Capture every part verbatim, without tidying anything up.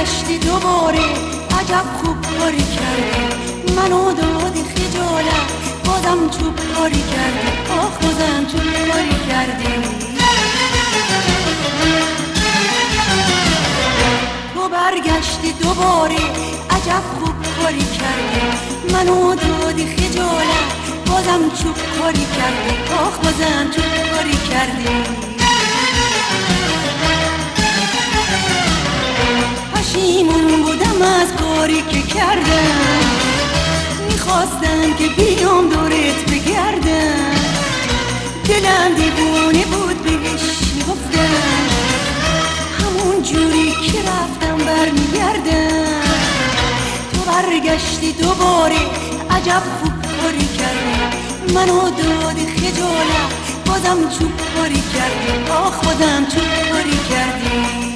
برگشتی دوباره، عجب خوب کاری کردی، منو دادی خجالت، بازم چوب کاری کردی، آخ بازم چوب کاری کردی. تو برگشتی دوباره، عجب خوب کاری کردی، منو دادی خجالت، بازم چوب کاری کردی، آخ بازم چوب کاری کردی. پشیمون بودم از کاری که کردم، میخواستم که بیام دورت بگردم، دلم دیوونه بود بهش میگفتم، همون جوری که رفتم برمیگردم. تو برگشتی دوباره، عجب خوب کاری کردی، منو دادی خجالت، بازم چوب کاری کردی، آخ بازم چوب کاری کردی.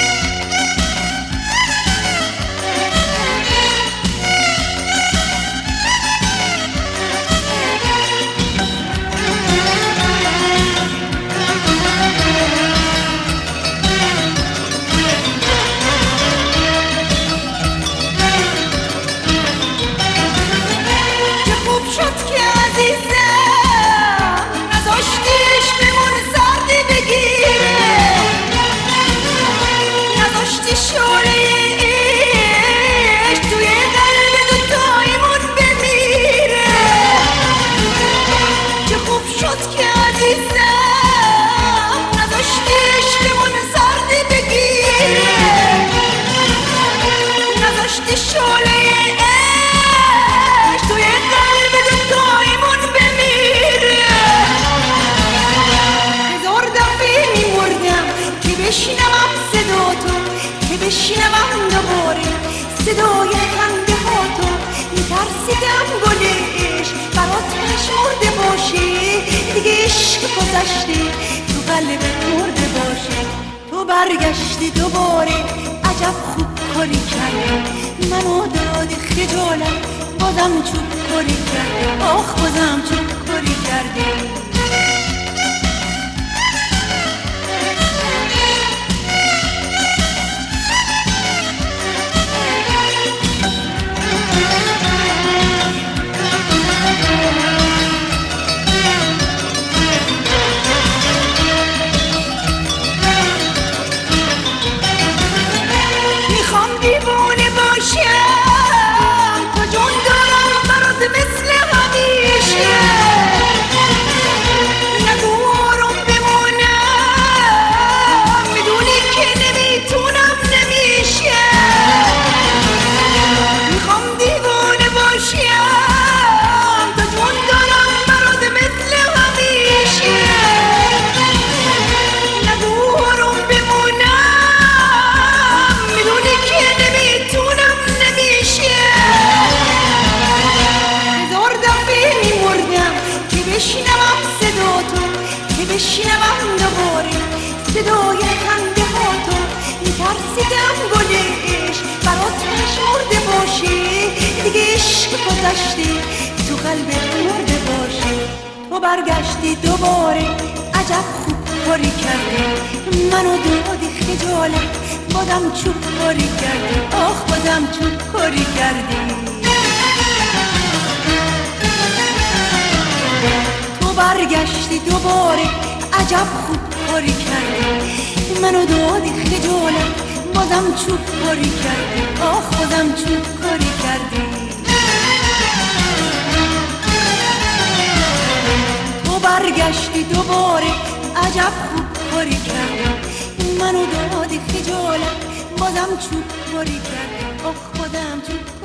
بشنوم دوباره صدای خنده ها تو، میترسیدم گلش برات پشمرده باشه، دیگه عشق گذشته تو قلبت مرده باشه. تو برگشتی دوباره، عجب خوب کاری کردی، منو دادی خجالت، بازم چوب کاری کردی، آخ بازم چوب کاری کردی. دیوونه باشم تو جون دارم برات مثل همیشه، نگو آروم بمونم، میدونی که نمیتونم نمیشه. میخوام دیوونه باشم تو جون دارم برات مثل همیشه، نگو آروم بمونم، میدونی که بشنوم صدا تو، که بشنوم دوباره صدای خنده ها تو، میترسیدم گلش برات پشمرده باشه، دیگه عشق گذشته تو قلبت مرده باشه. تو برگشتی دوباره، عجب خوب کاری کردی، منو دادی خجالت، بازم چوب کاری کردی، آخ بازم چوب کاری کردی. برگشتی دوباره، عجب خوب کاری کردی، منو دادی خجالت، بازم چوب کاری کردی، آخ بازم چوب کاری کردی. تو برگشتی دوباره، عجب خوب کاری کردی، منو دادی خجالت، بازم چوب کاری کردی، آخ بازم چوب